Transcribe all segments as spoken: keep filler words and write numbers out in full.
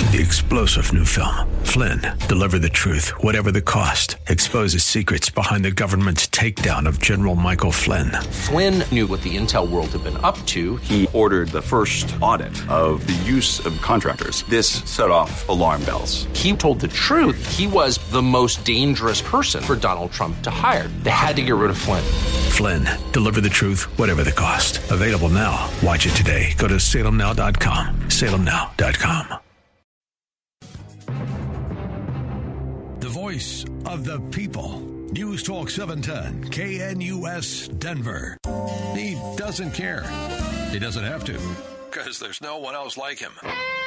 The explosive new film, Flynn, deliver the truth, whatever the cost, exposes secrets behind the government's takedown of General Michael Flynn. Flynn knew what the intel world had been up to. He ordered the first audit of the use of contractors. This set off alarm bells. He told the truth. He was the most dangerous person for Donald Trump to hire. They had to get rid of Flynn. Flynn, deliver the truth, whatever the cost. Available now. Watch it today. Go to salem now dot com. salem now dot com. The voice of the people. News Talk seven ten, K N U S, Denver. He doesn't care. He doesn't have to, because there's no one else like him.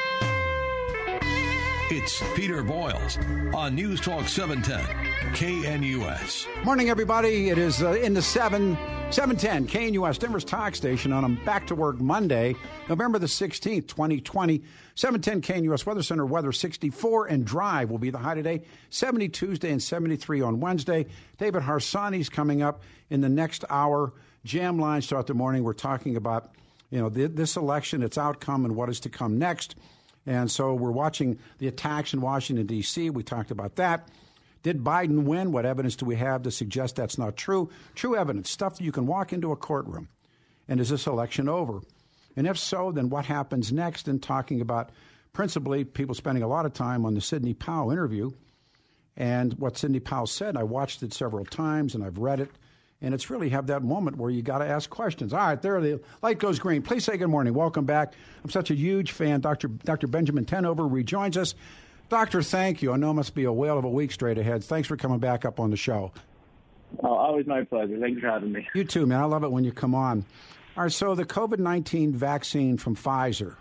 It's Peter Boyles on News Talk seven ten, K N U S. Morning, everybody. It is uh, in the seven, seven ten, K N U S, Denver's talk station on a Back to Work Monday, November the sixteenth, twenty twenty. seven ten K N U S Weather Center weather, sixty-four and dry will be the high today, seventy Tuesday and seventy-three on Wednesday. David Harsanyi's coming up in the next hour. Jam lines throughout the morning. We're talking about, you know, the, this election, its outcome, and what is to come next. And so we're watching the attacks in Washington, D C We talked about that. Did Biden win? What evidence do we have to suggest that's not true? True evidence, stuff that you can walk into a courtroom. And is this election over? And if so, then what happens next? And talking about principally people spending a lot of time on the Sidney Powell interview and what Sidney Powell said. I watched it several times and I've read it. And it's really have that moment where you got to ask questions. All right, there the light goes green. Please say good morning. Welcome back. I'm such a huge fan. Doctor Doctor Benjamin Tenover rejoins us. Doctor, thank you. I know it must be a whale of a week straight ahead. Thanks for coming back up on the show. Oh, always my pleasure. Thanks for having me. You too, man. I love it when you come on. All right, so the COVID nineteen vaccine from Pfizer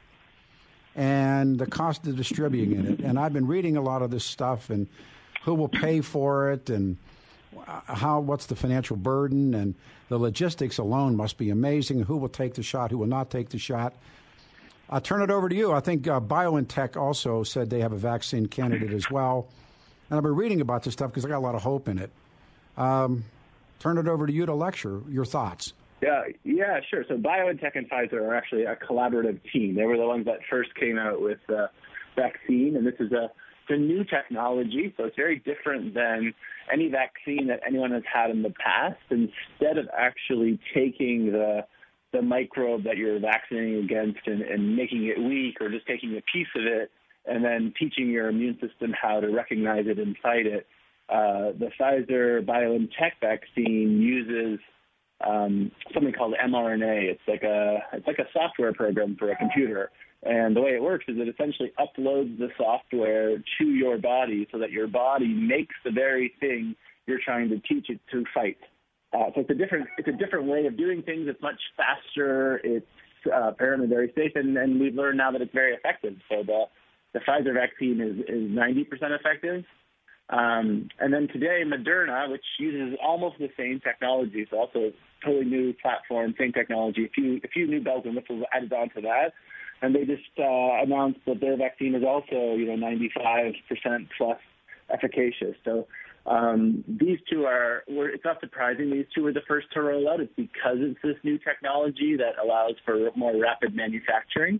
and the cost of distributing it. And I've been reading a lot of this stuff and who will pay for it and how, what's the financial burden, and the logistics alone must be amazing. Who will take the shot, who will not take the shot? I'll turn it over to you. I think uh, BioNTech also said they have a vaccine candidate as well. And I've been reading about this stuff because I got a lot of hope in it. Um, turn it over to you to lecture your thoughts. Yeah, yeah, sure. So BioNTech and Pfizer are actually a collaborative team. They were the ones that first came out with the vaccine, and this is a, it's a new technology, so it's very different than any vaccine that anyone has had in the past. Instead of actually taking the the microbe that you're vaccinating against and, and making it weak, or just taking a piece of it and then teaching your immune system how to recognize it and fight it, uh, the Pfizer BioNTech vaccine uses um, something called mRNA. It's like a it's like a software program for a computer. And the way it works is it essentially uploads the software to your body so that your body makes the very thing you're trying to teach it to fight. Uh, so it's a different it's a different way of doing things. It's much faster. It's uh, apparently very safe, and, and we've learned now that it's very effective. So the the Pfizer vaccine is is ninety percent effective. Um, and then today, Moderna, which uses almost the same technology, so also a totally new platform, same technology, a few a few new bells and whistles added onto that. And they just uh, announced that their vaccine is also, you know, ninety-five percent plus efficacious. So um, these two are, we're, it's not surprising these two were the first to roll out. It's because it's this new technology that allows for more rapid manufacturing.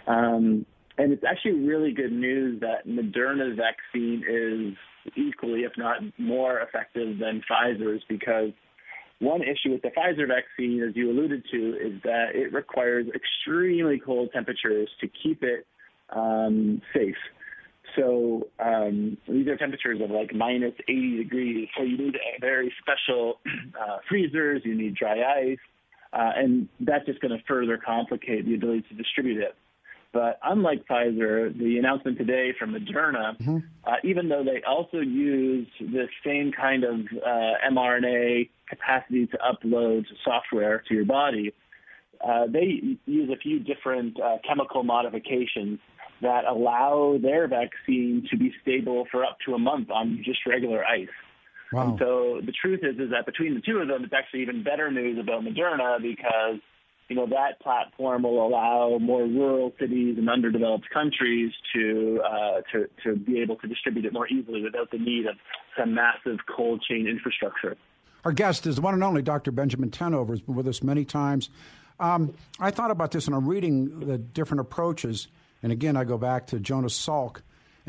Um, and it's actually really good news that Moderna's vaccine is equally, if not more effective than Pfizer's, because one issue with the Pfizer vaccine, as you alluded to, is that it requires extremely cold temperatures to keep it um, safe. So um, these are temperatures of like minus eighty degrees. So you need very special uh, freezers. You need dry ice. Uh, and that's just going to further complicate the ability to distribute it. But unlike Pfizer, the announcement today from Moderna, mm-hmm. uh, even though they also use this same kind of uh, mRNA capacity to upload software to your body, uh, they use a few different uh, chemical modifications that allow their vaccine to be stable for up to a month on just regular ice. Wow. And so the truth is, is that between the two of them, it's actually even better news about Moderna because you know, that platform will allow more rural cities and underdeveloped countries to uh, to to be able to distribute it more easily without the need of some massive cold chain infrastructure. Our guest is the one and only Doctor Benjamin Tenover. Has been with us many times. Um, I thought about this, and I'm reading the different approaches. And again, I go back to Jonas Salk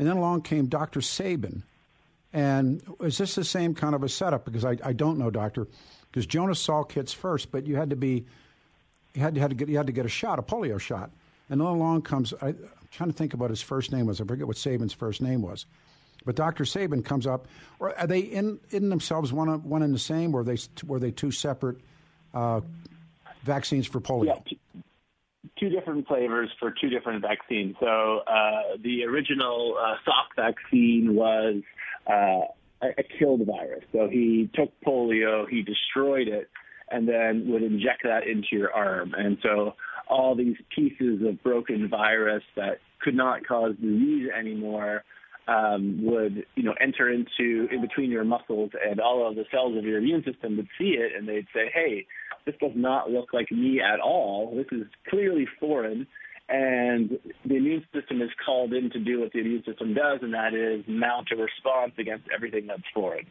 And then along came Doctor Sabin. And is this the same kind of a setup? Because I, I don't know, Doctor, because Jonas Salk hits first, but you had to be, you had to, had to get, you had to get a shot, a polio shot. And then along comes, I, I'm trying to think of what his first name was. I forget what Sabin's first name was. But Doctor Sabin comes up. Or are they in, in themselves one one and the same, or were they were they two separate uh, vaccines for polio? Yeah, two, two different flavors for two different vaccines. So uh, the original uh, Salk vaccine was uh, a, a killed virus. So he took polio, he destroyed it, and then would inject that into your arm. And so all these pieces of broken virus that could not cause disease anymore um, would, you know, enter into in between your muscles, and all of the cells of your immune system would see it, and they'd say, hey, this does not look like me at all. This is clearly foreign. And the immune system is called in to do what the immune system does, and that is mount a response against everything that's foreign.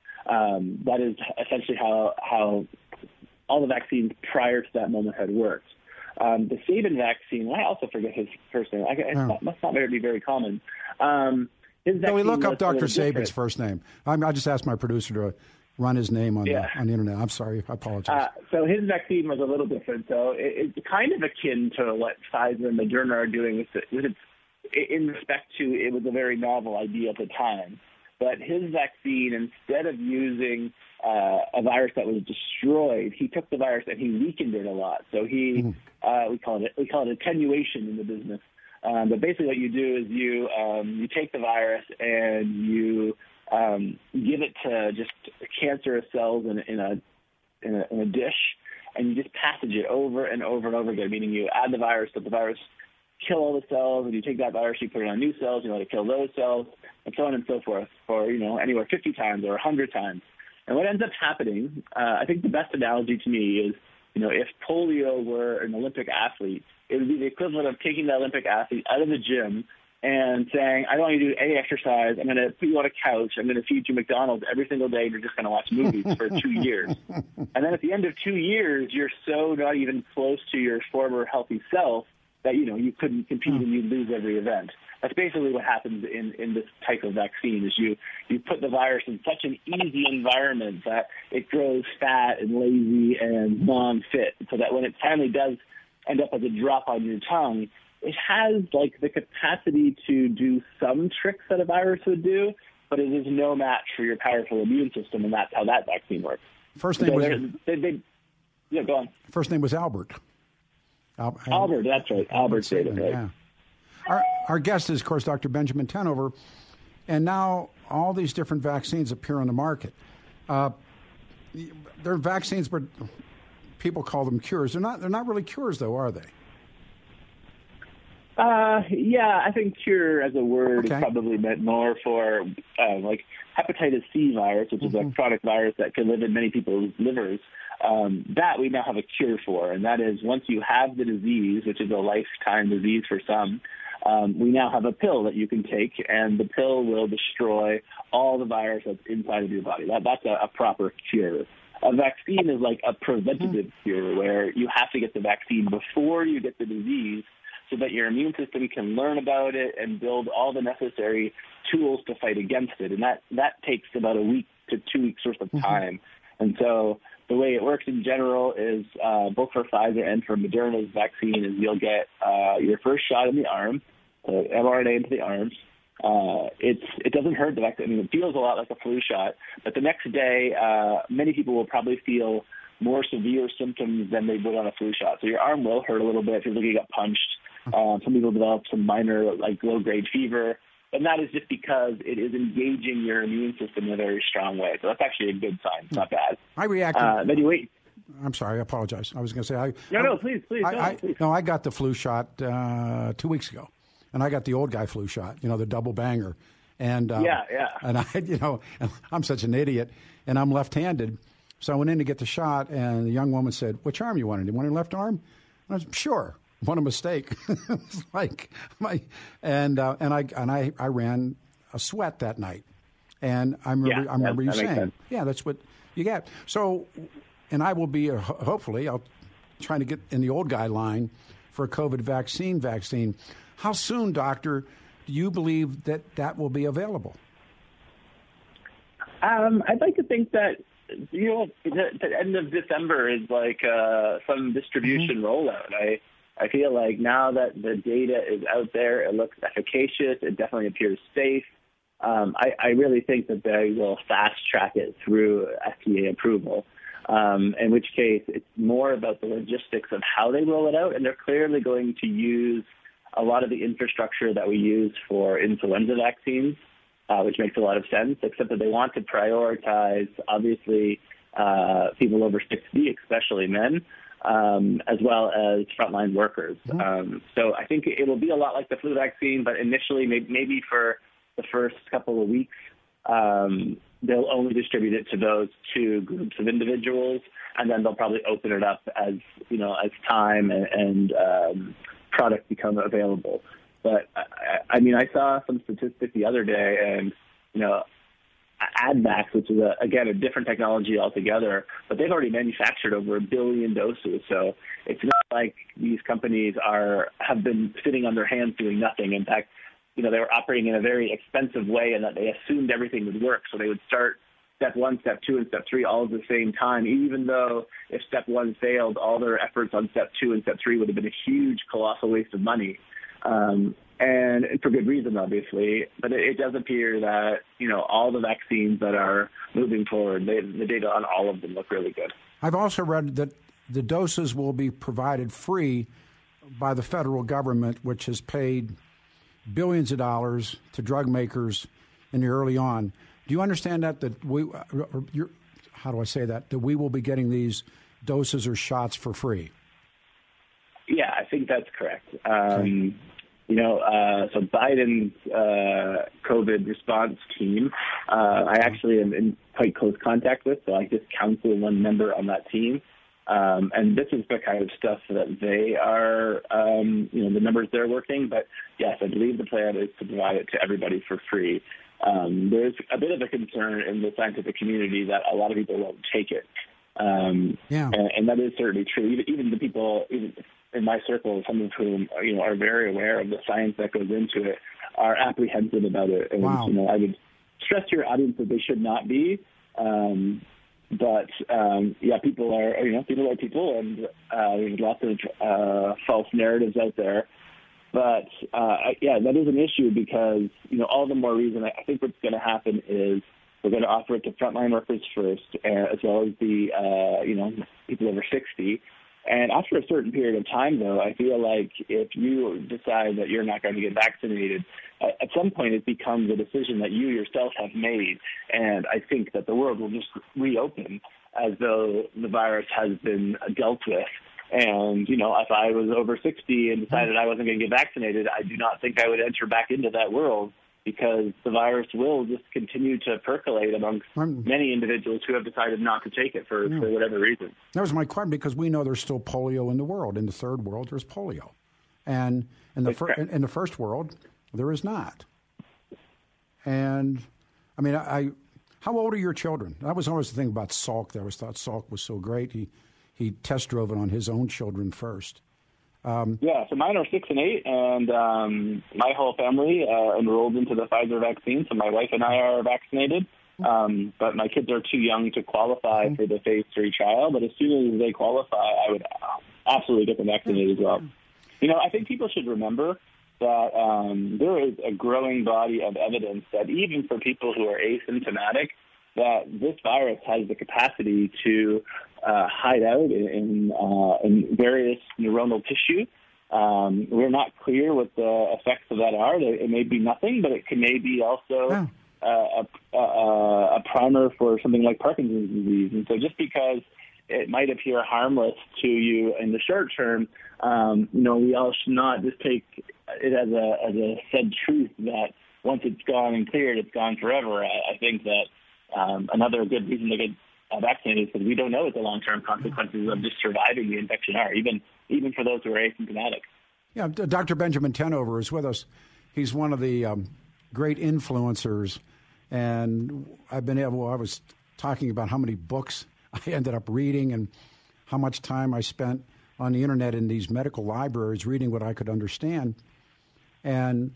Um, that is essentially how how all the vaccines prior to that moment had worked. Um, the Sabin vaccine, I also forget his first name. I, it oh. must not be very common. Um, his so we look up Doctor Sabin's first name. I'm, I just asked my producer to run his name on, yeah. the, on the internet. I'm sorry. I apologize. Uh, so his vaccine was a little different. So it, it's kind of akin to what Pfizer and Moderna are doing with, it, with its, in respect to it was a very novel idea at the time. But his vaccine, instead of using uh, a virus that was destroyed, he took the virus and he weakened it a lot. So he, mm. uh, we call it we call it attenuation in the business. Um, but basically, what you do is you um, you take the virus and you um, give it to just cancerous cells in, in a in a in a dish, and you just passage it over and over and over again. Meaning, you add the virus, let the virus kill all the cells, and you take that virus, you put it on new cells, you let it kill those cells, and so on and so forth, for, you know, anywhere fifty times or one hundred times. And what ends up happening, uh, I think the best analogy to me is, you know, if polio were an Olympic athlete, it would be the equivalent of taking that Olympic athlete out of the gym and saying, I don't want you to do any exercise. I'm going to put you on a couch. I'm going to feed you McDonald's every single day, and you're just going to watch movies for two years. And then at the end of two years, you're so not even close to your former healthy self that, you know, you couldn't compete and you'd lose every event. That's basically what happens in, in this type of vaccine is you, you put the virus in such an easy environment that it grows fat and lazy and non-fit, so that when it finally does end up as a drop on your tongue, it has, like, the capacity to do some tricks that a virus would do, but it is no match for your powerful immune system, and that's how that vaccine works. First name so was... They, they, yeah, go on. First name was Albert. Al- Albert, that's right. Albert Sabin, right. Yeah. Our, our guest is, of course, Doctor Benjamin Tenover, and now all these different vaccines appear on the market. Uh, they're vaccines, but people call them cures. They're not. They're not really cures, though, are they? Uh, yeah, I think cure as a word okay. is probably meant more for uh, like hepatitis C virus, which mm-hmm. is a chronic virus that can live in many people's livers. Um, that we now have a cure for, and that is once you have the disease, which is a lifetime disease for some, um, we now have a pill that you can take, and the pill will destroy all the virus that's inside of your body. That, that's a, a proper cure. A vaccine is like a preventative mm-hmm. cure, where you have to get the vaccine before you get the disease so that your immune system can learn about it and build all the necessary tools to fight against it. And that, that takes about a week to two weeks worth of time. Mm-hmm. And so the way it works in general is uh, both for Pfizer and for Moderna's vaccine is you'll get uh, your first shot in the arm, uh, mRNA into the arms. Uh, it's it doesn't hurt the vaccine. I mean, it feels a lot like a flu shot, but the next day, uh, many people will probably feel more severe symptoms than they would on a flu shot. So your arm will hurt a little bit if you're looking at punched. Uh, some people develop some minor, like low-grade fever. And that is just because it is engaging your immune system in a very strong way. So that's actually a good sign. It's not bad. I reacted. Uh, then you wait. I'm sorry. I apologize. I was going to say. I, no, I, no, please, please, I, no, I, please. No, I got the flu shot uh, two weeks ago, and I got the old guy flu shot. You know, the double banger. And uh, yeah, yeah. And I, you know, I'm such an idiot, and I'm left-handed, so I went in to get the shot, and the young woman said, "Which arm you wanted? You want your left arm?" And I was sure. What a mistake! It's like my and uh, and I and I, I ran a sweat that night, and I remember yeah, I remember that, you that saying, "Yeah, that's what you get." So, and I will be uh, hopefully I'll trying to get in the old guy line for a COVID vaccine. Vaccine. How soon, doctor, do you believe that that will be available? Um, I'd like to think that, you know, the, the end of December is like uh, some distribution mm-hmm. rollout. I I feel like now that the data is out there, it looks efficacious. It definitely appears safe. Um, I, I really think that they will fast track it through F D A approval, um, in which case it's more about the logistics of how they roll it out. And they're clearly going to use a lot of the infrastructure that we use for influenza vaccines, uh, which makes a lot of sense, except that they want to prioritize, obviously, uh, people over sixty, especially men, um, as well as frontline workers. Mm-hmm. Um, so I think it will be a lot like the flu vaccine, but initially maybe, maybe for the first couple of weeks, um, they'll only distribute it to those two groups of individuals, and then they'll probably open it up as, you know, as time and, and um, product become available. But I, I mean, I saw some statistics the other day, and, you know, AdVax, which is, a, again, a different technology altogether, but they've already manufactured over a billion doses. So it's not like these companies are have been sitting on their hands doing nothing. In fact, you know, they were operating in a very expensive way, and that they assumed everything would work. So they would start step one, step two, and step three all at the same time, even though if step one failed, all their efforts on step two and step three would have been a huge, colossal waste of money. Um, and for good reason, obviously. But it, it does appear that, you know, all the vaccines that are moving forward, they, the data on all of them look really good. I've also read that the doses will be provided free by the federal government, which has paid billions of dollars to drug makers in the early on. Do you understand that, that we, or you're, how do I say that, that we will be getting these doses or shots for free? Yeah, I think that's correct. Um, you know, uh, so Biden's uh, COVID response team, uh, I actually am in quite close contact with, so I just counsel one member on that team. Um, and this is the kind of stuff that they are, um, you know, the numbers they're working. But, yes, I believe the plan is to provide it to everybody for free. Um, there's a bit of a concern in the scientific community that a lot of people won't take it. Um, yeah. and, and that is certainly true. Even, even the people even in my circle, some of whom, you know, are very aware of the science that goes into it, are apprehensive about it. And, wow. you know, I would stress to your audience that they should not be. Um But, um, yeah, people are, you know, people are people, and uh, there's lots of uh, false narratives out there. But, uh, yeah, that is an issue because, you know, all the more reason I think what's going to happen is we're going to offer it to frontline workers first, uh, as well as the, uh, you know, people over sixty. And after a certain period of time, though, I feel like if you decide that you're not going to get vaccinated, at some point it becomes a decision that you yourself have made. And I think that the world will just reopen as though the virus has been dealt with. And, you know, if I was over sixty and decided I wasn't going to get vaccinated, I do not think I would enter back into that world, because the virus will just continue to percolate amongst many individuals who have decided not to take it for, yeah. for whatever reason. That was my question, because we know there's still polio in the world. In the third world, there's polio. And in the, fir- in the first world, there is not. And, I mean, I, I how old are your children? That was always the thing about Salk. I always thought Salk was so great. He, he test drove it on his own children first. Um, yeah, so mine are six and eight, and um, my whole family uh, enrolled into the Pfizer vaccine, so my wife and I are vaccinated. Um, but my kids are too young to qualify mm-hmm. for the phase three trial, but as soon as they qualify, I would absolutely get them vaccinated as well. You know, I think people should remember that um, there is a growing body of evidence that even for people who are asymptomatic, that this virus has the capacity to uh, hide out in in, uh, in various neuronal tissue. Um, we're not clear what the effects of that are. It may be nothing, but it can maybe also yeah. uh, a, a, a primer for something like Parkinson's disease. And so just because it might appear harmless to you in the short term, um, you know, we all should not just take it as a as a said truth that once it's gone and cleared, it's gone forever. I, I think that um, another good reason to get uh, vaccinated is because we don't know what the long-term consequences of just surviving the infection are, even even for those who are asymptomatic. Yeah, Doctor Benjamin Tenover is with us. He's one of the um, great influencers, and I've been able. I was talking about how many books I ended up reading and how much time I spent on the internet in these medical libraries reading what I could understand. And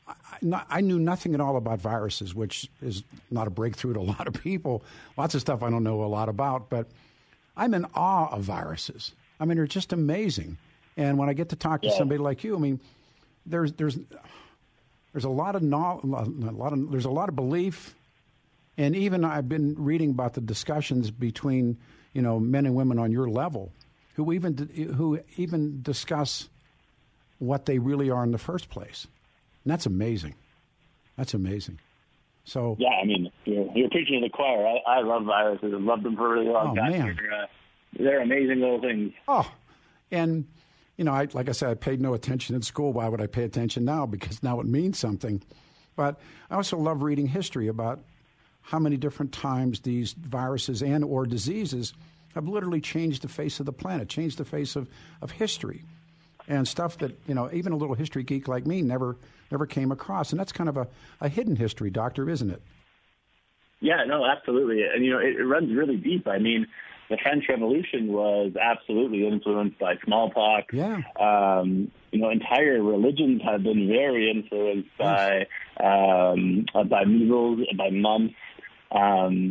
I, not, I knew nothing at all about viruses, which is not a breakthrough to a lot of people. Lots of stuff I don't know a lot about, but I'm in awe of viruses. I mean, they're just amazing. And when I get to talk to yeah. somebody like you, I mean, there's there's there's a lot of no, a lot of there's a lot of belief, and even I've been reading about the discussions between you know men and women on your level, who even who even discuss what they really are in the first place. And that's amazing. That's amazing. So yeah, I mean, you're, you're preaching to the choir. I, I love viruses. I've loved them for a really long oh, time. Man. They're, uh, they're amazing little things. Oh, and you know, I like I said, I paid no attention in school. Why would I pay attention now? Because now it means something. But I also love reading history about how many different times these viruses and or diseases have literally changed the face of the planet, changed the face of, of history. And stuff that, you know, even a little history geek like me never never came across. And that's kind of a, a hidden history, Doctor, isn't it? Yeah, no, absolutely. And, you know, it, it runs really deep. I mean, the French Revolution was absolutely influenced by smallpox. Yeah. Um, you know, entire religions have been very influenced yes. by um, by measles, by mumps. Um,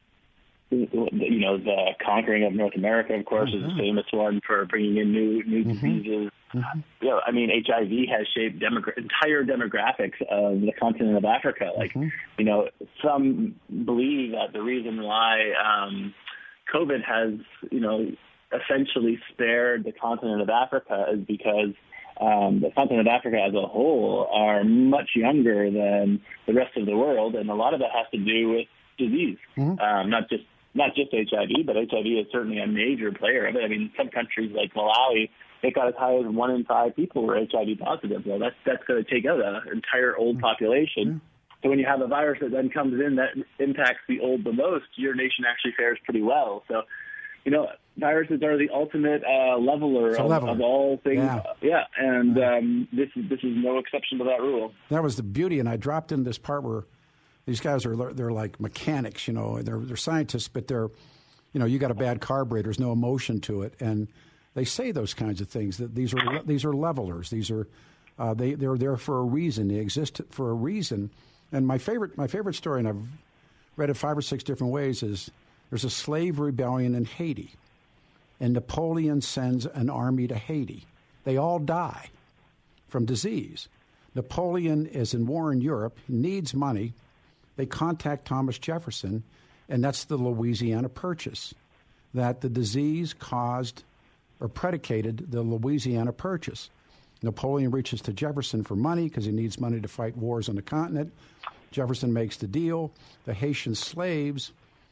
you know, the conquering of North America, of course, mm-hmm. is a famous one for bringing in new new mm-hmm. diseases. Mm-hmm. You know, I mean, H I V has shaped demogra- entire demographics of the continent of Africa. Like, mm-hmm. you know, some believe that the reason why um, COVID has, you know, essentially spared the continent of Africa is because um, the continent of Africa as a whole are much younger than the rest of the world, and a lot of that has to do with disease, mm-hmm. um, not just not just H I V, but H I V is certainly a major player of it. I mean, some countries like Malawi, it got as high as one in five people were H I V positive. Well, that's that's going to take out an entire old population. Mm-hmm. So when you have a virus that then comes in that impacts the old the most, your nation actually fares pretty well. So, you know, viruses are the ultimate uh, leveler, of, leveler of all things. Yeah, yeah. and um, this is this is no exception to that rule. That was the beauty, and I dropped in this part where these guys are they're like mechanics, you know, they're they're scientists, but they're, you know, you got a bad carburetor, there's no emotion to it, and they say those kinds of things that these are these are levelers, these are uh, they they're there for a reason, they exist for a reason. And my favorite my favorite story, and I've read it five or six different ways, is there's a slave rebellion in Haiti, and Napoleon sends an army to Haiti. They all die from disease. Napoleon is in war in Europe, needs money. They contact Thomas Jefferson, and that's the Louisiana Purchase, that the disease caused or predicated the Louisiana Purchase. Napoleon reaches to Jefferson for money because he needs money to fight wars on the continent. Jefferson makes the deal. The Haitian slaves,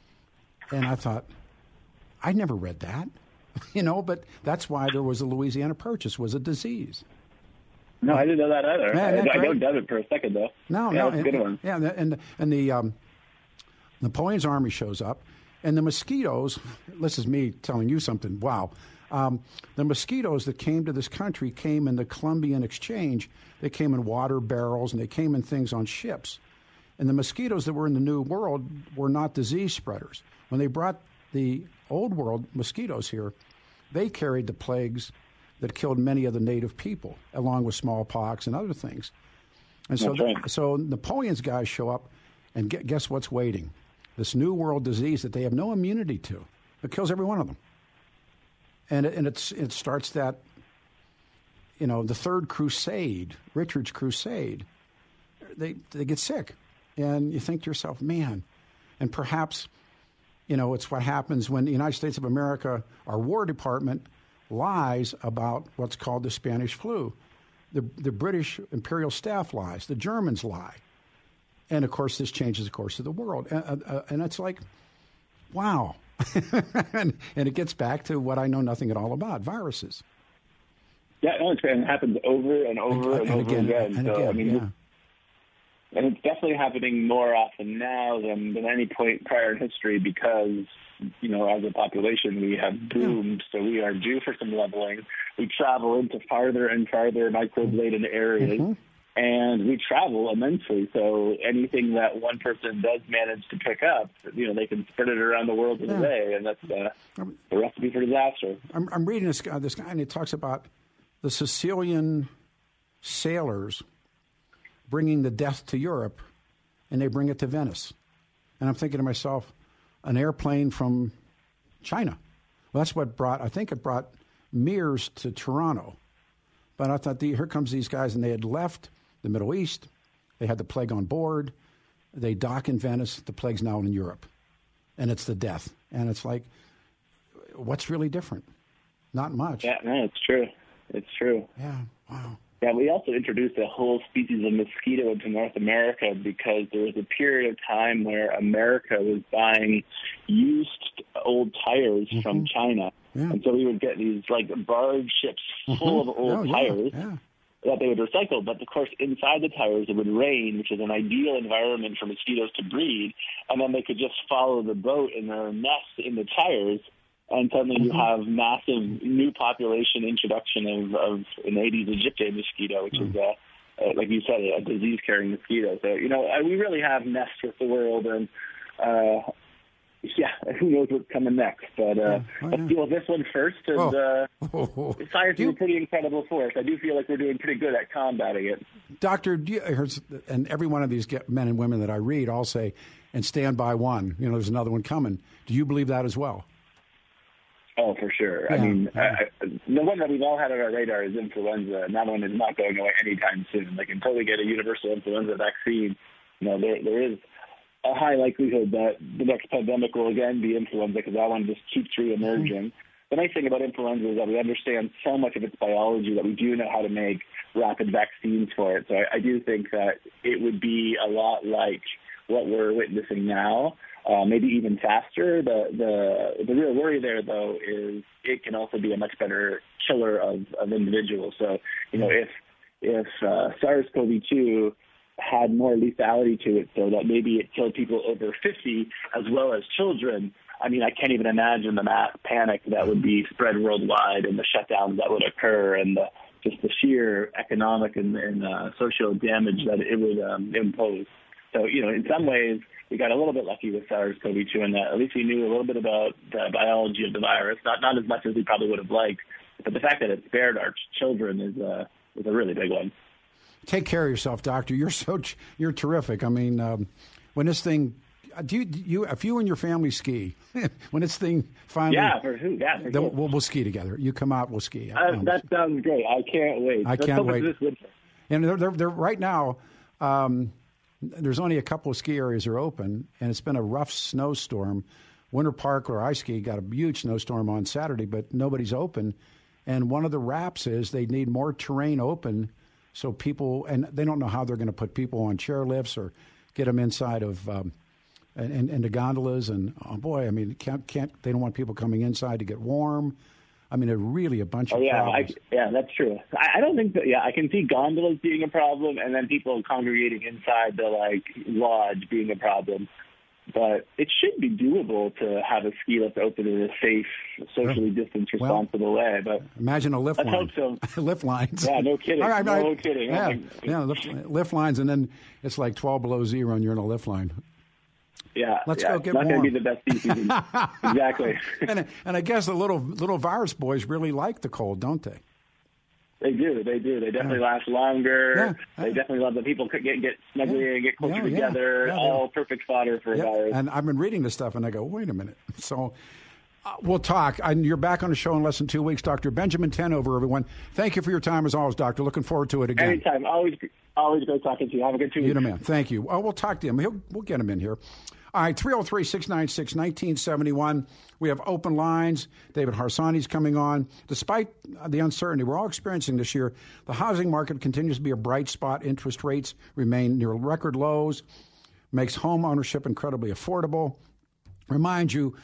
and I thought, I never read that, you know, but that's why there was a Louisiana Purchase, was a disease. No, I didn't know that either. Man, I, I don't doubt it for a second, though. No, yeah, no. That's a good one. Yeah, and, and the um, Napoleon's army shows up, and the mosquitoes, this is me telling you something, wow. Um, the mosquitoes that came to this country came in the Columbian Exchange. They came in water barrels, and they came in things on ships. And the mosquitoes that were in the New World were not disease spreaders. When they brought the Old World mosquitoes here, they carried the plagues that killed many of the native people, along with smallpox and other things. And so, right. so Napoleon's guys show up, and guess what's waiting? This New World disease that they have no immunity to. It kills every one of them. And it, and it's it starts that, you know, the Third Crusade, Richard's Crusade. They they get sick, and you think to yourself, man, and perhaps, you know, it's what happens when the United States of America, our War Department, lies about what's called the Spanish flu. The the British Imperial Staff lies. The Germans lie. And, of course, this changes the course of the world. And, uh, and it's like, wow. and, and it gets back to what I know nothing at all about, viruses. Yeah, no, it's, and it happens over and over and, and, and over again. again. And so, again, I mean, yeah. And it's definitely happening more often now than, than any point prior in history because, you know, as a population, we have boomed, yeah. so we are due for some leveling. We travel into farther and farther microbe-laden areas, mm-hmm. and we travel immensely. So anything that one person does manage to pick up, you know, they can spread it around the world in yeah. a day, and that's uh, the recipe for disaster. I'm, I'm reading this guy, this guy, and he talks about the Sicilian sailors bringing the death to Europe, and they bring it to Venice. And I'm thinking to myself, an airplane from China. Well, that's what brought, I think it brought MERS to Toronto. But I thought, the, here comes these guys, and they had left the Middle East. They had the plague on board. They dock in Venice. The plague's now in Europe. And it's the death. And it's like, what's really different? Not much. Yeah, no, it's true. It's true. Yeah, wow. Yeah, we also introduced a whole species of mosquito into North America because there was a period of time where America was buying used old tires mm-hmm. from China. Yeah. And so we would get these, like, barge ships full mm-hmm. of old oh, tires yeah, yeah. that they would recycle. But, of course, inside the tires it would rain, which is an ideal environment for mosquitoes to breed. And then they could just follow the boat in their nest in the tires. And suddenly you have massive new population introduction of, of an Aedes aegypti mosquito, which is, uh, uh, like you said, a disease-carrying mosquito. So, you know, we really have nests with the world, and, uh, yeah, who knows what's coming next. But uh, yeah. Oh, let's yeah. deal with this one first. And, oh. uh, oh. Science is a pretty incredible force. I do feel like we're doing pretty good at combating it. Doctor, do you, and every one of these men and women that I read all say, and stand by one, you know, there's another one coming. Do you believe that as well? Oh, for sure. Yeah, I mean, yeah. I, the one that we've all had on our radar is influenza, and that one is not going away anytime soon. Like, until we get a universal influenza vaccine, you know, there there is a high likelihood that the next pandemic will again be influenza, because that one just keeps reemerging. Mm-hmm. The nice thing about influenza is that we understand so much of its biology that we do know how to make rapid vaccines for it. So I, I do think that it would be a lot like what we're witnessing now. Uh, maybe even faster. The, the the real worry there, though, is it can also be a much better killer of, of individuals. So, you know, if if uh, SARS-C o V two had more lethality to it, so that maybe it killed people over fifty as well as children, I mean, I can't even imagine the mass panic that would be spread worldwide and the shutdowns that would occur and the, just the sheer economic and, and uh, social damage that it would um, impose. So, you know, in some ways, we got a little bit lucky with SARS-C o V two in that at least we knew a little bit about the biology of the virus, not not as much as we probably would have liked. But the fact that it spared our children is, uh, is a really big one. Take care of yourself, Doctor. You're so you're terrific. I mean, um, when this thing, do you, you if you and your family ski, when this thing finally, yeah, for who? Yeah, for then we'll, we'll ski together. You come out, we'll ski. Uh, that sounds great. I can't wait. I can't wait. This winter. And they're, they're, they're right now. Um, There's only a couple of ski areas are open, and it's been a rough snowstorm. Winter Park, where I ski, got a huge snowstorm on Saturday, but nobody's open. And one of the wraps is they need more terrain open so people, and they don't know how they're going to put people on chairlifts or get them inside of um, and, and the gondolas. And, oh, boy, I mean, can't, can't they don't want people coming inside to get warm. I mean, they're really a bunch oh, of yeah, problems. I, yeah, that's true. I, I don't think that, yeah, I can see gondolas being a problem and then people congregating inside the, like, lodge being a problem. But it should be doable to have a ski lift open in a safe, socially distanced, responsible well, way. But imagine a lift let's line. Hope so. Lift lines. Yeah, no kidding. right, no right. kidding. Yeah, think, yeah lift, lift lines, and then it's like twelve below zero and you're in a lift line. Yeah, let's yeah, go get it's not warm. going to be the best ski season. Exactly. and, and I guess the little little virus boys really like the cold, don't they? They do. They do. They definitely yeah. last longer. Yeah. They definitely love that people could get get snugly yeah. and get closer yeah, together. Yeah. All perfect fodder for yeah. a virus. And I've been reading this stuff, and I go, wait a minute. So uh, we'll talk. And you're back on the show in less than two weeks, Doctor Benjamin Tenover, everyone. Thank you for your time as always, Doctor. Looking forward to it again. Anytime. Always, always great talking to you. Have a good two weeks. You're the man. Thank you. Oh, we'll talk to him. He'll, we'll get him in here. All right, three oh three, six nine six, one nine seven one. We have open lines. David Harsanyi's coming on. Despite the uncertainty we're all experiencing this year, the housing market continues to be a bright spot. Interest rates remain near record lows, makes home ownership incredibly affordable. Remind you,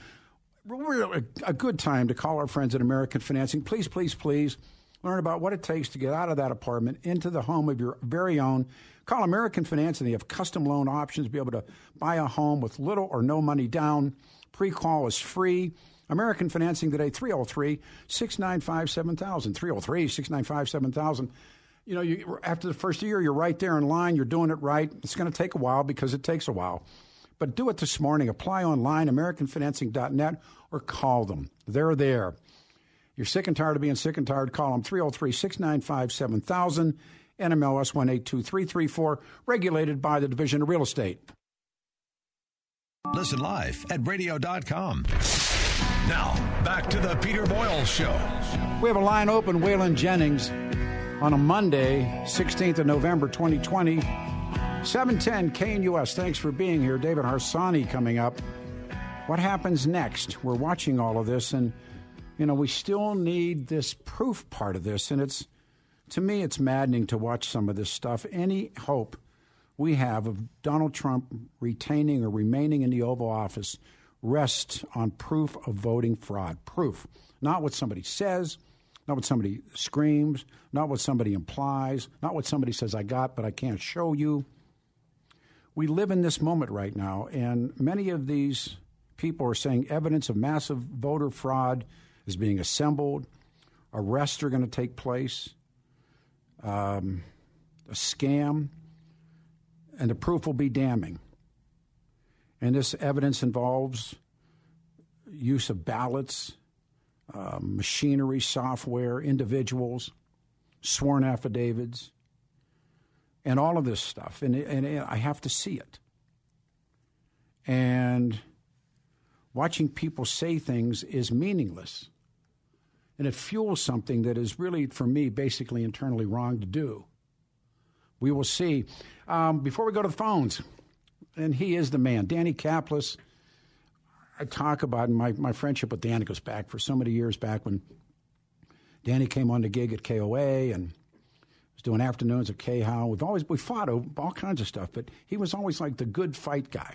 really a good time to call our friends at American Financing. Please, please, please learn about what it takes to get out of that apartment into the home of your very own. Call American Financing. They have custom loan options, be able to buy a home with little or no money down. Pre-call is free. American Financing today, three oh three, six nine five, seven thousand. three oh three, six nine five, seven thousand. You know, you, after the first year, you're right there in line. You're doing it right. It's going to take a while because it takes a while. But do it this morning. Apply online, american financing dot net, or call them. They're there. You're sick and tired of being sick and tired, call them three oh three, six nine five, seven thousand. N M L S one eight two three three four, regulated by the Division of Real Estate. Listen live at radio dot com. Now, back to the Peter Boyle Show. We have a line open, Waylon Jennings, on a Monday, sixteenth of November, twenty twenty. seven ten K N U S. Thanks for being here. David Harsanyi coming up. What happens next? We're watching all of this, and, you know, we still need this proof part of this, and it's, to me, it's maddening to watch some of this stuff. Any hope we have of Donald Trump retaining or remaining in the Oval Office rests on proof of voting fraud. Proof. Not what somebody says, not what somebody screams, not what somebody implies, not what somebody says I got but I can't show you. We live in this moment right now, and many of these people are saying evidence of massive voter fraud is being assembled. Arrests are going to take place. Um, a scam. And the proof will be damning. And this evidence involves use of ballots, uh, machinery, software, individuals, sworn affidavits, and all of this stuff. And, and, and I have to see it. And watching people say things is meaningless. And it fuels something that is really, for me, basically internally wrong to do. We will see. Um, before we go to the phones, and he is the man, Danny Kaplis. I talk about my, my friendship with Danny goes back for so many years back when Danny came on the gig at K O A and was doing afternoons at K H O W. We've always we fought over all kinds of stuff, but he was always like the good fight guy.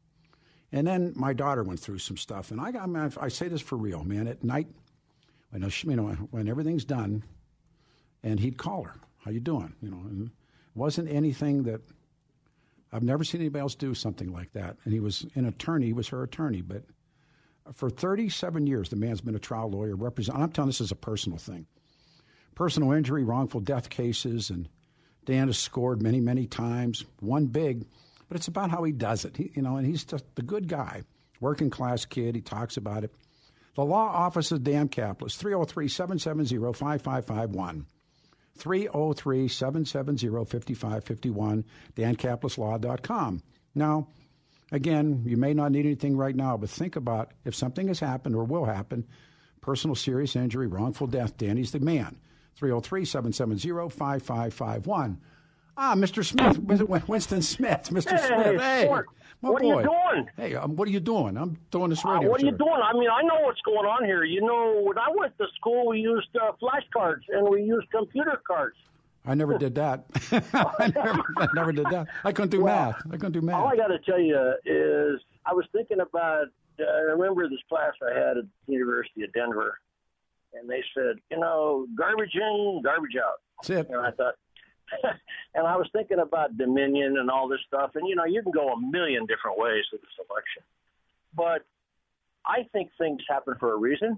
And then my daughter went through some stuff, and I got man, I say this for real, man. At night, when you know when everything's done, and he'd call her, "How you doing?" You know, and it wasn't anything that I've never seen anybody else do something like that. And he was an attorney; he was her attorney, but for thirty-seven years, the man's been a trial lawyer. Represent. I'm telling this as a personal thing. Personal injury, wrongful death cases, and Dan has scored many, many times, won big, but it's about how he does it. He, you know, and he's just the good guy, working class kid. He talks about it. The law office of Dan Kaplis, three oh three, seven seven zero, five five five one. three oh three, seven seven zero, five five five one, dan kaplis law dot com. Now, again, you may not need anything right now, but think about if something has happened or will happen, personal serious injury, wrongful death, Danny's the man. three oh three, seven seven zero, five five five one. Ah, Mister Smith, Winston Smith, Mister Hey, Smith. Hey, Sport. my What boy. are you doing? Hey, um, what are you doing? I'm doing this Uh, radio what are you show. doing? I mean, I know what's going on here. You know, when I went to school, we used uh, flashcards and we used computer cards. I never did that. I, never, I never did that. I couldn't do Well, math. I couldn't do math. All I got to tell you is I was thinking about, uh, I remember this class I had at the University of Denver, and they said, you know, garbage in, garbage out. That's it. And I thought, and I was thinking about Dominion and all this stuff, and, you know, you can go a million different ways with this election. But I think things happen for a reason,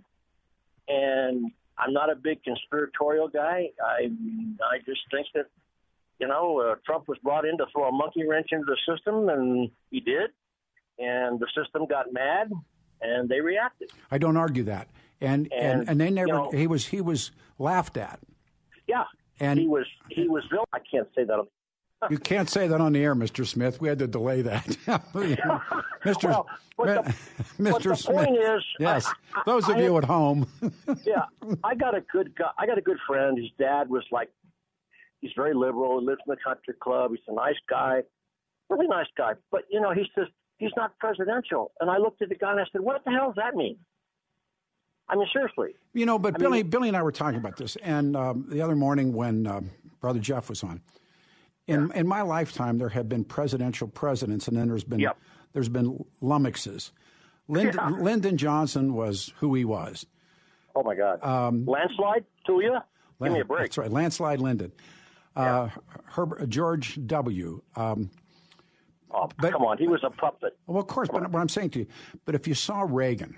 and I'm not a big conspiratorial guy. I I just think that, you know, uh, Trump was brought in to throw a monkey wrench into the system, and he did, and the system got mad, and they reacted. I don't argue that. And and, And, and they never you know- he was he was laughed at. Yeah, And- he was he was villain. I can't say that on You can't say that on the air, Mister Smith. We had to delay that. Mister Well, but the- Mister but the Smith. point is, yes, I- I- those of I- you at home. yeah, I got a good guy. I got a good friend. His dad was like, he's very liberal. He lives in the country club. He's a nice guy, really nice guy. But you know, he's just he's not presidential. And I looked at the guy and I said, what the hell does that mean? I mean, seriously. You know, but I Billy, mean- Billy and I were talking about this, and um, the other morning when um, Brother Jeff was on. In in my lifetime, there have been presidential presidents, and then there's been Yep. there's been lummoxes. Lyndon, Yeah. Lyndon Johnson was who he was. Oh my God. Um, Landslide to you? Give me a break. That's right, landslide Lyndon. Uh, Herbert, George W. Um, Oh, but- come on. He was a puppet. well, of course, but what I'm saying to you, but if you saw Reagan,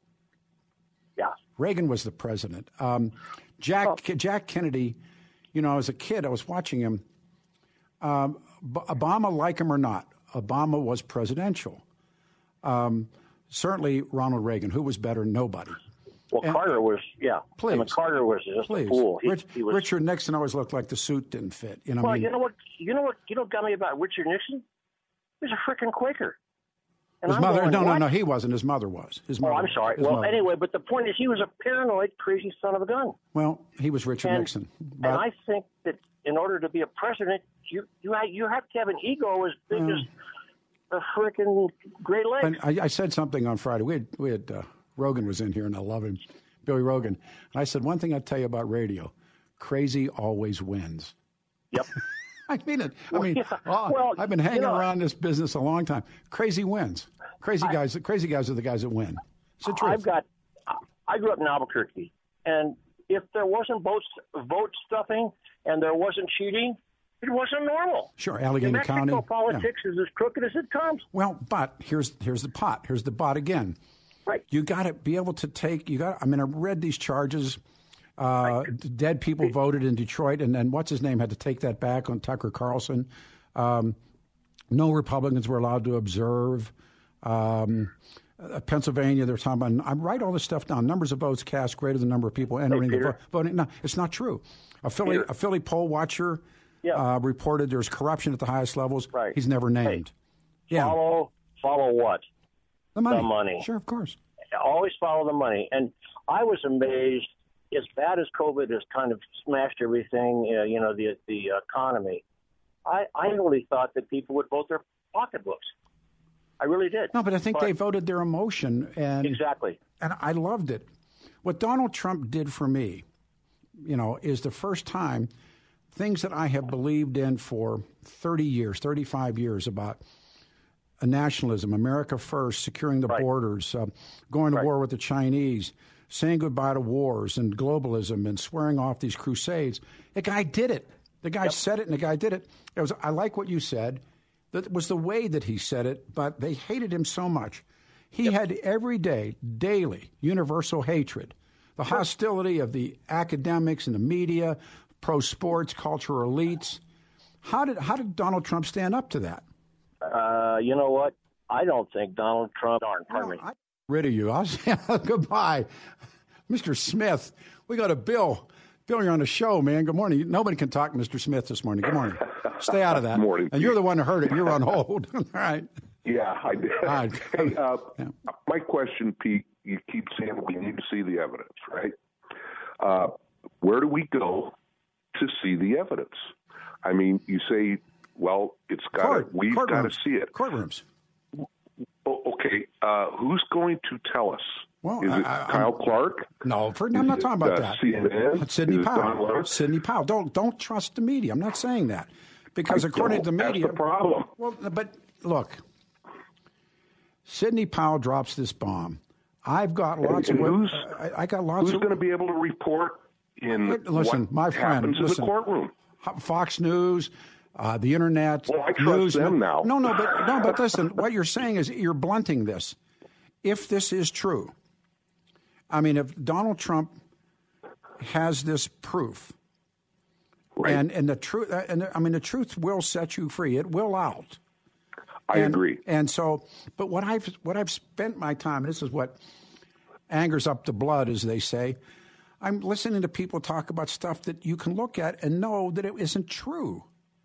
Yeah. Reagan was the president. Um, Jack Oh. Jack Kennedy, you know, as a kid, I was watching him. Um, B- Obama, like him or not, Obama was presidential. Um, certainly Ronald Reagan. Who was better? Nobody. Well, and, Carter was, yeah. Please. I mean, Carter was just please. a fool. He, Rich, he was, Richard Nixon always looked like the suit didn't fit. You know, well, I mean, you know what? You know what? You know what got me about Richard Nixon? He was a freaking Quaker. And his I'm mother? going, no, no, what? no. He wasn't. His mother was. His mother. Oh, I'm sorry. His Well, mother. anyway, but the point is, he was a paranoid, crazy son of a gun. Well, he was Richard and, Nixon. But, and I think that in order to be a president, you you have, you have to have an ego as big uh, as a freaking Great Lakes. And I, I said something on Friday. We had, we had uh, Rogan was in here, and I love him, Billy Rogan. And I said, one thing I'll tell you about radio, crazy always wins. Yep. I mean it. I Well, mean, yeah. oh, Well, I've been hanging you know, around this business a long time. Crazy wins. Crazy I, guys. Crazy guys are the guys that win. It's the truth. I've got. I grew up in Albuquerque, and if there wasn't vote vote stuffing and there wasn't cheating, it wasn't normal. Sure, Allegheny New Mexico County. politics yeah. is as crooked as it comes. Well, but here's here's the pot. Here's the pot again. Right. You got to be able to take. You got. I mean, I read these charges. Uh, right. Dead people voted in Detroit, and then what's his name had to take that back on Tucker Carlson. Um, no Republicans were allowed to observe. Um, uh, Pennsylvania, they're talking about. I write all this stuff down. Numbers of votes cast greater than the number of people entering hey, the vote. Voting. No, it's not true. A Philly, Peter. a Philly poll watcher yeah. uh, reported there's corruption at the highest levels. Right. He's never named. Hey, yeah. Follow, follow what? The money. The money. Sure, of course. Always follow the money. And I was amazed. As bad as COVID has kind of smashed everything, uh, you know, the the economy, I, I really thought that people would vote their pocketbooks. I really did. No, but I think but, they voted their emotion. and Exactly. And I loved it. What Donald Trump did for me, you know, is the first time things that I have believed in for thirty years, thirty-five years about a nationalism, America first, securing the right. borders, uh, going to right. war with the Chinese, saying goodbye to wars and globalism and swearing off these crusades. The guy did it. The guy yep. said it, and the guy did it. It was. I like what you said. That was the way that he said it, but they hated him so much. He yep. had every day, daily, universal hatred. The sure. hostility of the academics and the media, pro-sports, cultural elites. How did how did Donald Trump stand up to that? Uh, you know what? I don't think Donald Trump. Darn, pardon me. I, rid of you. I'll say goodbye, Mister Smith. We got a Bill. Bill, you're on the show, man. Good morning. Nobody can talk Mister Smith this morning. Good morning. Stay out of that. Good morning. And you're the one who heard it. You're on hold. All right. Yeah, I did. All right. Hey, uh, yeah. my question, Pete, you keep saying we need to see the evidence, right? Uh, where do we go to see the evidence? I mean, you say, well, it's got Court, we've got to see it. Courtrooms. Oh, okay. Uh, who's going to tell us? Well, is it I, I, Kyle Clark? No, for, I'm is not talking it, about uh, that. C N N? Sidney is Powell. Sidney Powell. Don't don't trust the media. I'm not saying that because I according don't. to the media, that's the problem. Well, but look, Sidney Powell drops this bomb. I've got lots and, of. And who's, I, I got lots. Who's of, going to be able to report in listen, what my friend, happens listen, in the courtroom? Fox News. Uh, the internet. Well, I trust news, them now. No, no, but no, but listen. What you're saying is you're blunting this. If this is true, I mean, if Donald Trump has this proof, right. and and the truth, and I mean, the truth will set you free. It will out. I and, agree. And so, but what I've what I've spent my time, and this is what angers up the blood, as they say. I'm listening to people talk about stuff that you can look at and know that it isn't true.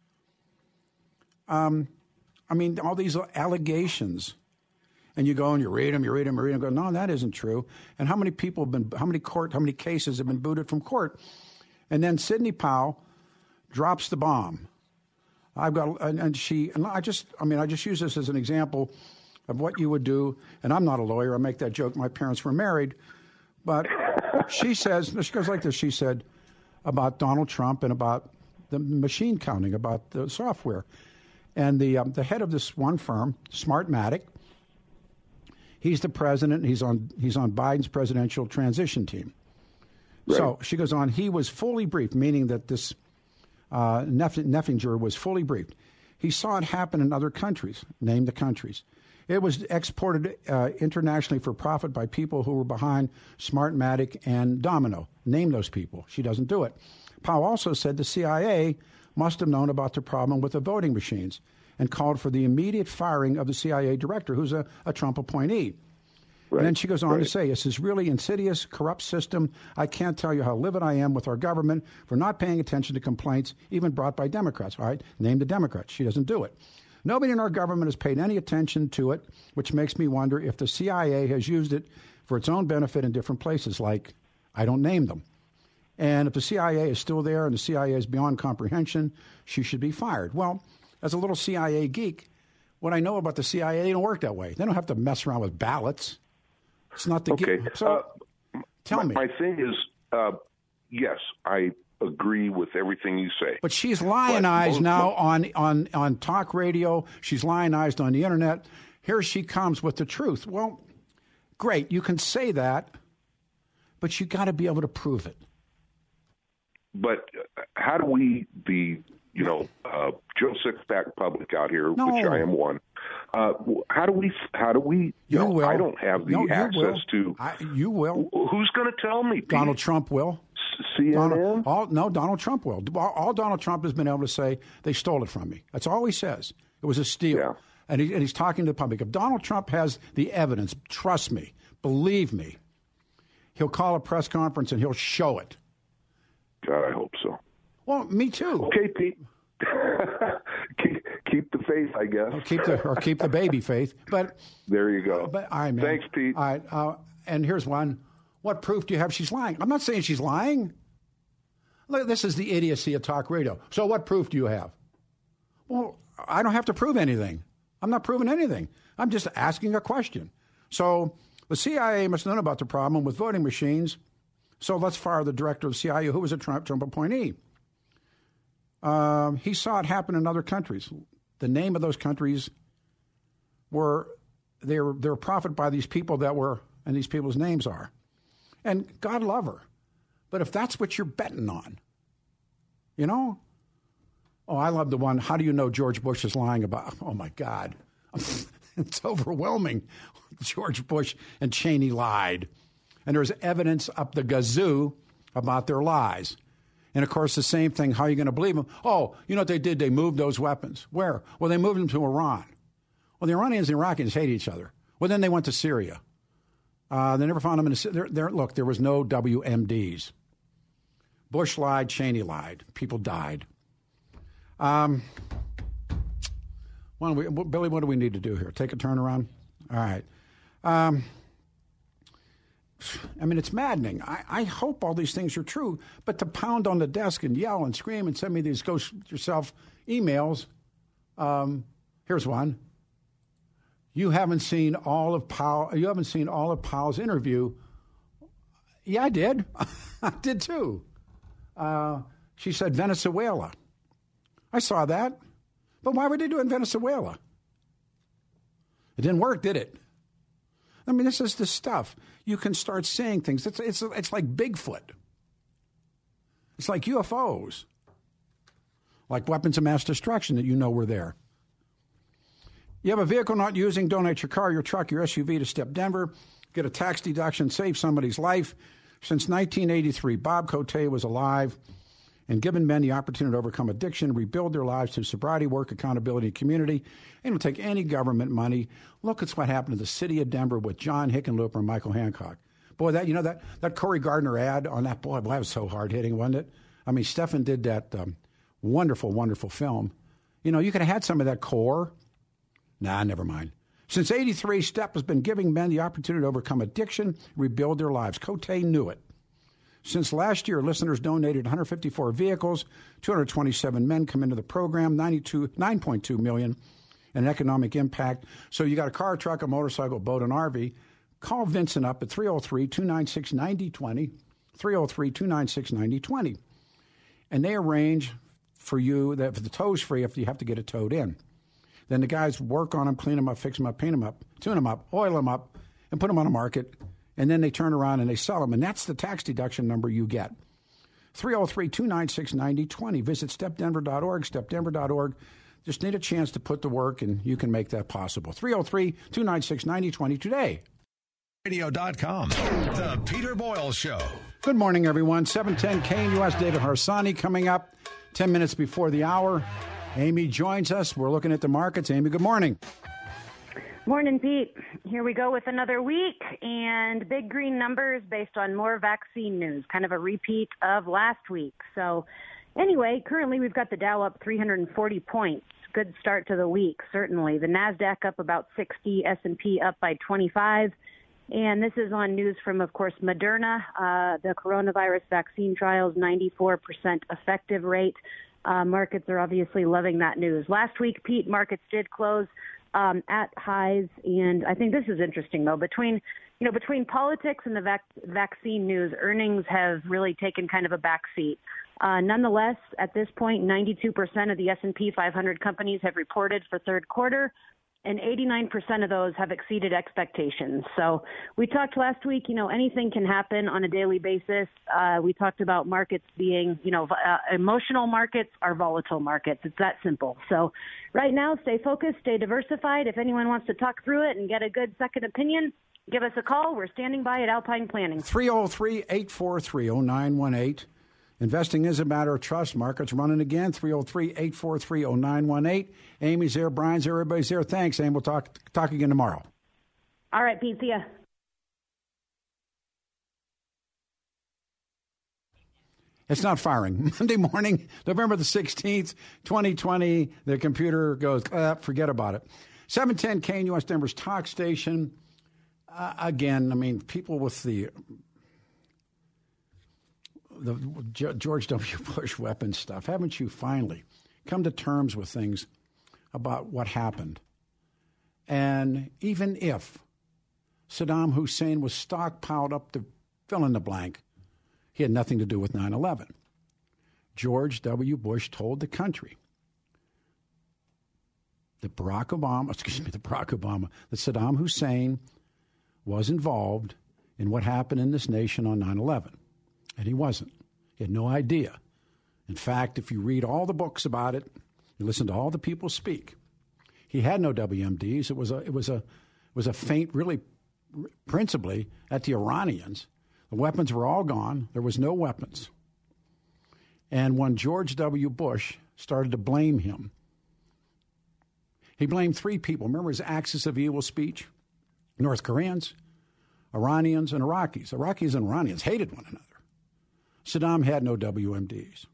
Um, I mean, all these allegations, and you go and you read them, you read them, you read them, and go, no, that isn't true. And how many people have been, how many court, how many cases have been booted from court? And then Sidney Powell drops the bomb. I've got, and, and she, and I just, I mean, I just use this as an example of what you would do. And I'm not a lawyer. I make that joke. My parents were married, but she says, she goes like this. She said about Donald Trump and about the machine counting, about the software. And the um, the head of this one firm, Smartmatic, he's the president. He's on he's on Biden's presidential transition team. Right. So she goes on. He was fully briefed, meaning that this uh, Neff- Neffinger was fully briefed. He saw it happen in other countries. Name the countries. It was exported uh, internationally for profit by people who were behind Smartmatic and Domino. Name those people. She doesn't do it. Powell also said the C I A must have known about the problem with the voting machines and called for the immediate firing of the C I A director, who's a, a Trump appointee. Right. And then she goes on right. to say, this is really insidious, corrupt system. I can't tell you how livid I am with our government for not paying attention to complaints even brought by Democrats. All right, name the Democrats. She doesn't do it. Nobody in our government has paid any attention to it, which makes me wonder if the C I A has used it for its own benefit in different places, like I don't name them. And if the C I A is still there and the C I A is beyond comprehension, she should be fired. Well, as a little C I A geek, what I know about the C I A, they don't work that way. They don't have to mess around with ballots. It's not the okay. ge- So uh, tell my, me. My thing is, uh, yes, I agree with everything you say. But she's lionized but, now but, on, on, on talk radio. She's lionized on the internet. Here she comes with the truth. Well, great. You can say that, but you got to be able to prove it. But how do we, the, you know, uh, Joe Sixpack public out here, no. which I am one, uh, how do we, how do we, you, you know, will. I don't have the no, access to. I, you will. Who's going to tell me? Pete? Donald Trump will. C N N? Donald, all, no, Donald Trump will. All, all Donald Trump has been able to say, they stole it from me. That's all he says. It was a steal. Yeah. And, he, and he's talking to the public. If Donald Trump has the evidence, trust me, believe me, he'll call a press conference and he'll show it. God, I hope so. Well, me too. Okay, Pete. keep, keep the faith, I guess. Or keep the or keep the baby faith. But there you go. But all right, man. Thanks, Pete. All right, uh, and here's one. What proof do you have she's lying? I'm not saying she's lying. Look, this is the idiocy of talk radio. So what proof do you have? Well, I don't have to prove anything. I'm not proving anything. I'm just asking a question. So the C I A must know about the problem with voting machines. So let's fire the director of C I A, who was a Trump, Trump appointee. Um, he saw it happen in other countries. The name of those countries were, they were, they were profited by these people that were, and these people's names are. And God love her. But if that's what you're betting on, you know? Oh, I love the one, how do you know George Bush is lying about? Oh, my God. It's overwhelming. George Bush and Cheney lied. And there's evidence up the gazoo about their lies. And, of course, the same thing, how are you going to believe them? Oh, you know what they did? They moved those weapons. Where? Well, they moved them to Iran. Well, the Iranians and Iraqis hate each other. Well, then they went to Syria. Uh, they never found them in a... There, there, look, there was no W M Ds. Bush lied. Cheney lied. People died. Um, what do we, Billy, what do we need to do here? Take a turn around? All right. Um, I mean, it's maddening. I, I hope all these things are true, but to pound on the desk and yell and scream and send me these go yourself emails, um, here's one. You haven't seen all of Powell. You haven't seen all of Powell's interview. Yeah, I did. I did too. Uh, she said Venezuela. I saw that, but why would they do it in Venezuela? It didn't work, did it? I mean, this is the stuff. You can start saying things. It's it's it's like Bigfoot. It's like U F Os, like weapons of mass destruction that you know were there. You have a vehicle not using, donate your car, your truck, your S U V to Step Denver. Get a tax deduction, save somebody's life. Since nineteen eighty-three, Bob Cote was alive and given men the opportunity to overcome addiction, rebuild their lives through sobriety, work, accountability, and community. It don't take any government money. Look at what happened to the city of Denver with John Hickenlooper and Michael Hancock. Boy, that you know that that Corey Gardner ad on that, boy, boy that was so hard hitting, wasn't it? I mean, Stefan did that um, wonderful, wonderful film. You know, you could have had some of that core. Nah, never mind. Since eighty-three, Step has been giving men the opportunity to overcome addiction, rebuild their lives. Cote knew it. Since last year, listeners donated one hundred fifty-four vehicles, two hundred twenty-seven men come into the program, ninety-two, nine point two million dollars in economic impact. So you got a car, truck, a motorcycle, boat, an R V. Call Vincent up at three oh three, two nine six, nine oh two oh, three oh three, two nine six, nine oh two oh. And they arrange for you that if the tow's free, if you have to get it towed in. Then the guys work on them, clean them up, fix them up, paint them up, tune them up, oil them up, and put them on the market. And then they turn around and they sell them. And that's the tax deduction number you get. three oh three, two nine six, nine oh two oh. Visit step denver dot org, step denver dot org. Just need a chance to put the work, and you can make that possible. three oh three, two nine six, nine oh two oh today. radio dot com, The Peter Boyle Show. Good morning, everyone. seven ten K N U S, David Harsanyi coming up ten minutes before the hour. Amy joins us. We're looking at the markets. Amy, good morning. Morning, Pete. Here we go with another week and big green numbers based on more vaccine news, kind of a repeat of last week. So anyway, currently we've got the Dow up three hundred forty points. Good start to the week, certainly. The NASDAQ up about sixty, S and P up by twenty-five. And this is on news from, of course, Moderna. Uh, the coronavirus vaccine trials, ninety-four percent effective rate. Uh, markets are obviously loving that news. Last week, Pete, markets did close Um, at highs, and I think this is interesting, though. Between, you know, between politics and the vac- vaccine news, earnings have really taken kind of a back seat. Uh, nonetheless, at this point, ninety-two percent of the S and P five hundred companies have reported for third quarter, and eighty-nine percent of those have exceeded expectations. So we talked last week, you know, anything can happen on a daily basis. Uh, we talked about markets being, you know, uh, emotional markets are volatile markets. It's that simple. So right now, stay focused, stay diversified. If anyone wants to talk through it and get a good second opinion, give us a call. We're standing by at Alpine Planning. three oh three, eight four three, oh nine one eight. Investing is a matter of trust. Markets running again, three oh three, eight four three, oh nine one eight. Amy's there, Brian's there, everybody's there. Thanks, Amy. We'll talk talk again tomorrow. All right, Pete. See ya. It's not firing. Monday morning, November the sixteenth, twenty twenty, the computer goes, ah, forget about it. seven ten K N U S Denver's talk station. Uh, again, I mean, people with the... the George W. Bush weapons stuff, haven't you finally come to terms with things about what happened? And even if Saddam Hussein was stockpiled up to fill in the blank, he had nothing to do with nine eleven. George W. Bush told the country that Barack Obama, excuse me, the Barack Obama, that Saddam Hussein was involved in what happened in this nation on nine eleven. And he wasn't. He had no idea. In fact, if you read all the books about it, you listen to all the people speak, he had no W M Ds. It was a, it was a, it was a feint, really, principally at the Iranians. The weapons were all gone. There was no weapons. And when George W. Bush started to blame him, he blamed three people. Remember his axis of evil speech? North Koreans, Iranians, and Iraqis. Iraqis and Iranians hated one another. Saddam had no W M Ds.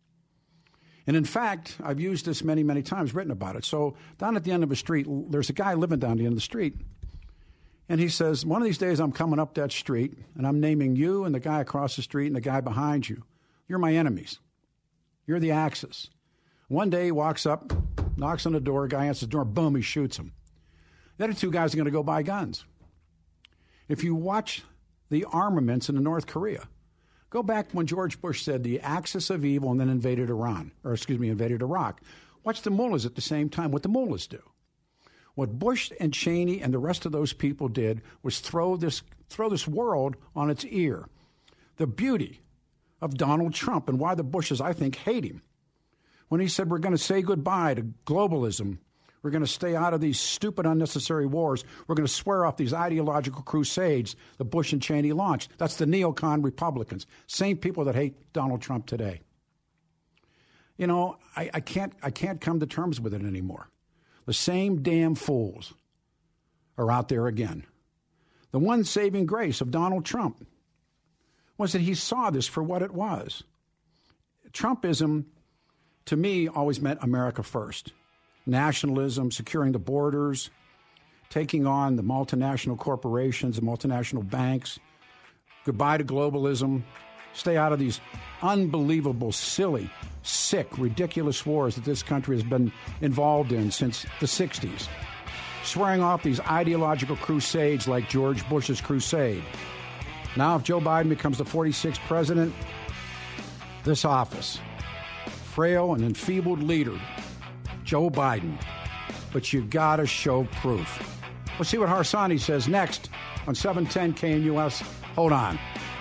And in fact, I've used this many, many times, written about it. So down at the end of a street, there's a guy living down the end of the street. And he says, one of these days I'm coming up that street, and I'm naming you and the guy across the street and the guy behind you. You're my enemies. You're the Axis. One day he walks up, knocks on the door, guy answers the door, boom, he shoots him. The other two guys are going to go buy guns. If you watch the armaments in North Korea, go back when George Bush said the axis of evil and then invaded Iran, or excuse me, invaded Iraq. Watch the mullahs at the same time, what the mullahs do. What Bush and Cheney and the rest of those people did was throw this, throw this world on its ear. The beauty of Donald Trump and why the Bushes, I think, hate him. When he said we're going to say goodbye to globalism, we're going to stay out of these stupid, unnecessary wars. We're going to swear off these ideological crusades that Bush and Cheney launched. That's the neocon Republicans, same people that hate Donald Trump today. You know, I, I can't, I can't come to terms with it anymore. The same damn fools are out there again. The one saving grace of Donald Trump was that he saw this for what it was. Trumpism, to me, always meant America first. Nationalism, securing the borders, taking on the multinational corporations, the multinational banks, goodbye to globalism, stay out of these unbelievable, silly, sick, ridiculous wars that this country has been involved in since the sixties, swearing off these ideological crusades like George Bush's crusade. Now, if Joe Biden becomes the forty-sixth president, this office, frail and enfeebled leader, Joe Biden, but you got to show proof. We'll see what Harsanyi says next on seven ten K N U S. Hold on.